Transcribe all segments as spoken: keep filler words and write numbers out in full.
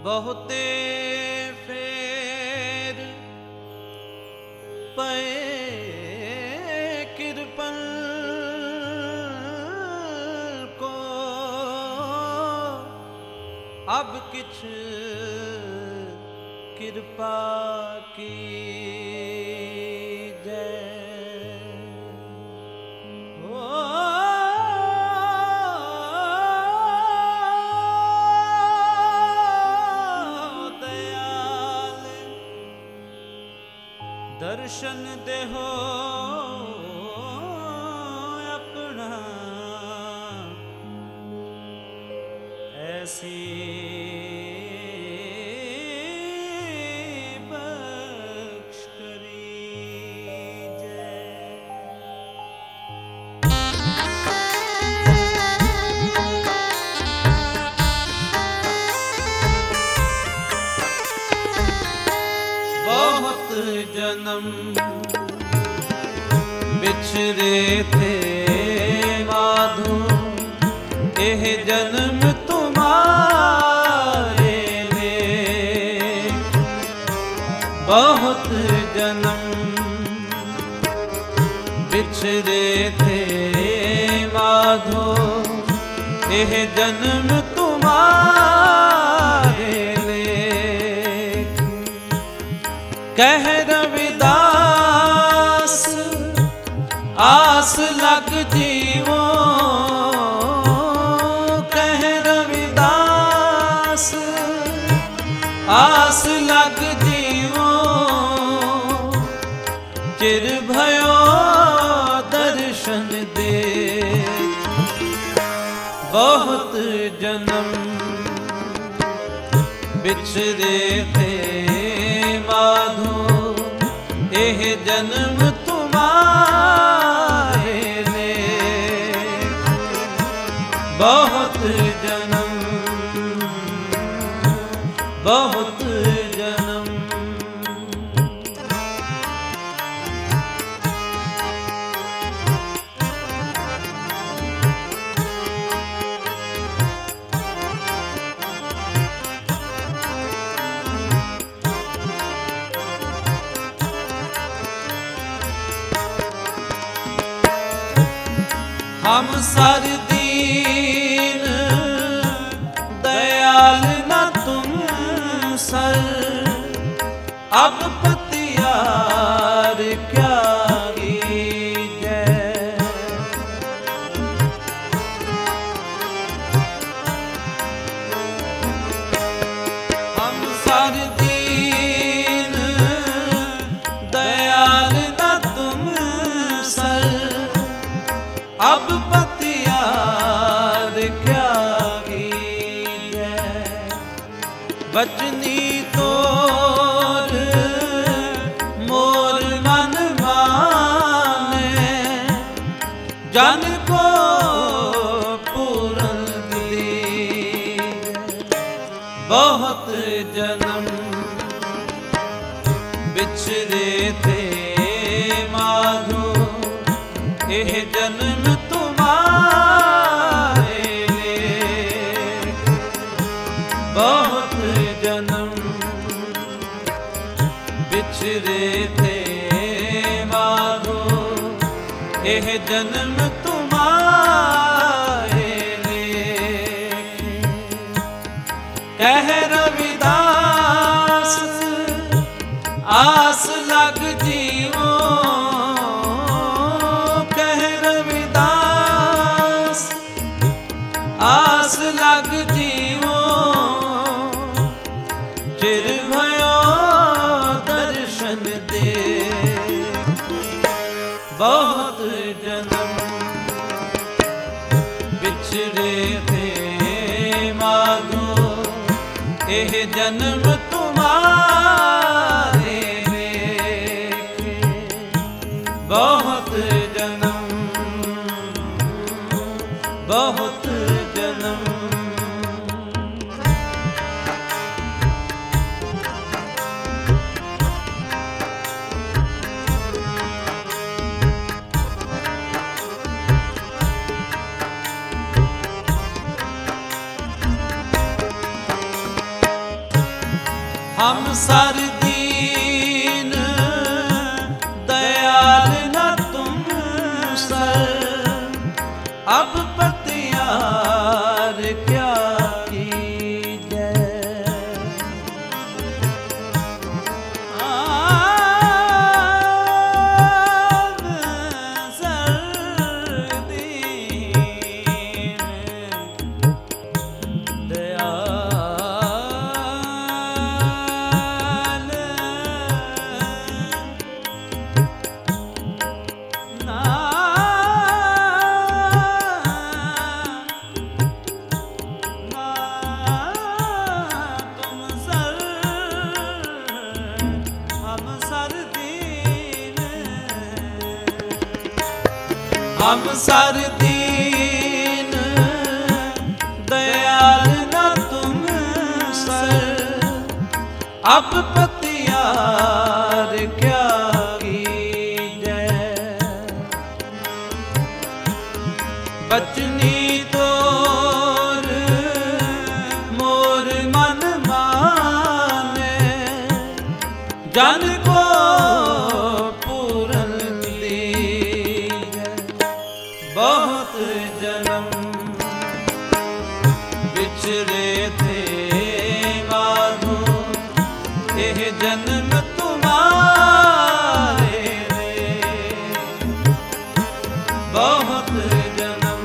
बहुते फेर पए कृपन को अब किछ कृपा की दर्शन देहो अपना ऐसी बख्श करीजे। बहुत जन्म बिछरे थे माधो, एह जन्म तुम्हारे ले। बहुत जन्म बिछरे थे माधो, एह जन्म तुम्हारे ले। कह रविदास आस लग जीवो, कह रविदास आस लग जीवो। चिर भयो दर्शन दे, बहुत जन्म बिछरे थे माधो, एह जन्म तुम्हारे ले। बहुत जन्म बहुत जन्म हम सर दीन दयाल न तुम सर, अब पतियार क्या कीजे। हम सर दीन दयाल न तुम सर, अब पतियार क्या कीजे। बचनी तोर मोर मन माने, जन को पूरन दी। बहुत जन्म बिछरे थे माधो, एह जन्म तुम्हारे ले। बहुत जन्म बिछरे थे माधो, एह जन्म तुम्हारे ले। कह रविदास आस लग जीवो, आस लग जीवो। चिर भयो दर्शन दे, बहुत जन्म बिछरे थे माधो, एह जन्म तुम्हारे ले। बहुत जन्म बहुत जन्म हम सर दीन दयाल न तुम सर, अब पतियार क्या कीजै। हम सर दीन दयाल ना हम सर दीन दयाल न तुम सर, अब पतियार क्या कीजै। बचनी तोर मोर मन माने, जन को पूरन दीजै। बहुत जन्म बिछड़े थे माधो, यह जन्म तुम्हारे रे। बहुत जन्म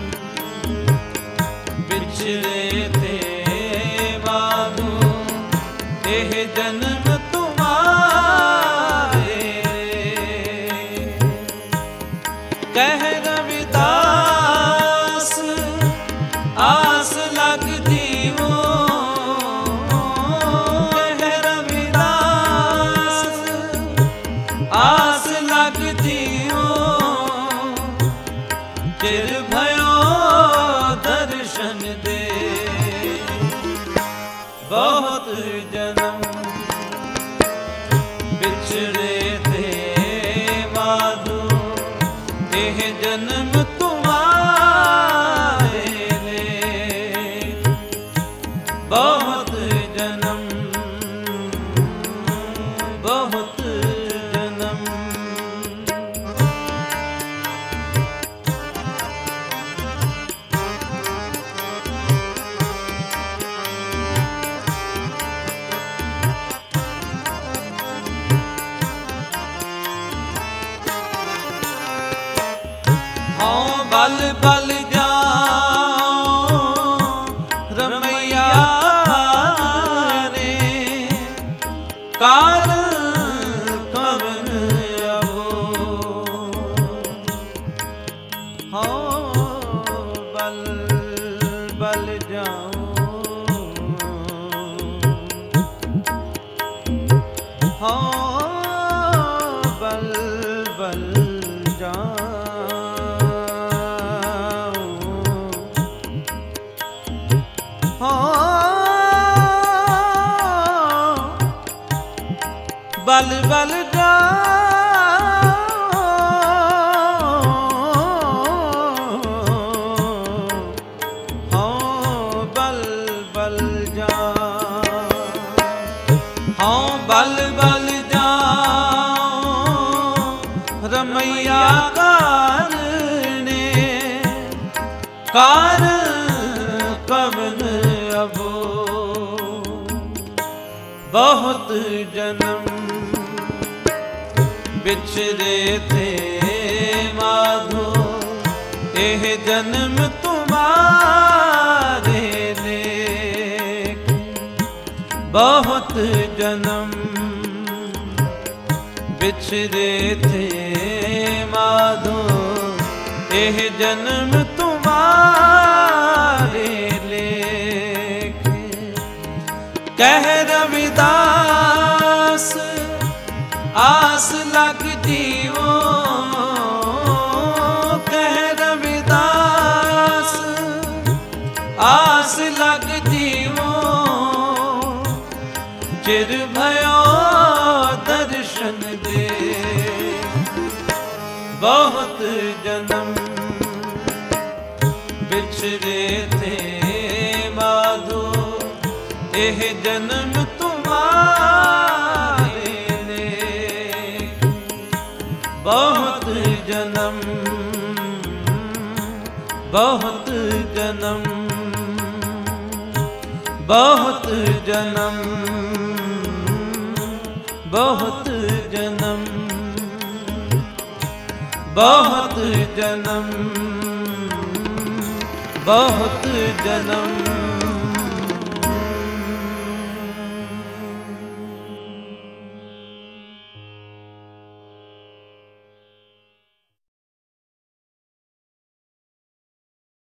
बिछड़े थे माधो, यह जन्म तुम्हारे रे। कह रविदास आस लगती वो, कह रविदास आस लगती वो, चिर भयो दर्शन दे। बहुत जन्म बिछड़े थे माधो, यह जन्म तुम्हारे रे। बहुत जन्म बहुत जन्म हाँ बल बल जाओ रमैया रे, काल कवन अबो। हाँ बल बल जाओ, हाँ बल बल जाओ, बल बल जाओ, हाँ बल बल जाओ, हाँ बल बल जाओ रमैया कारणे, कार कवन अबो। बहुत जन्म बिछड़े थे माधो, यह जन्म तुम्हारे लेख। बहुत जन्म बिछड़े थे माधो, यह जन्म तुम्हारे लेख। कह रविदास आस लगती वो, कह रविदास आस लगती वो, चिर भयो दर्शन दे। बहुत जन्म बिछड़े थे माधो, यह जन्म तुम्हारा बहुत जन्म बहुत जन्म बहुत जन्म बहुत जन्म बहुत जन्म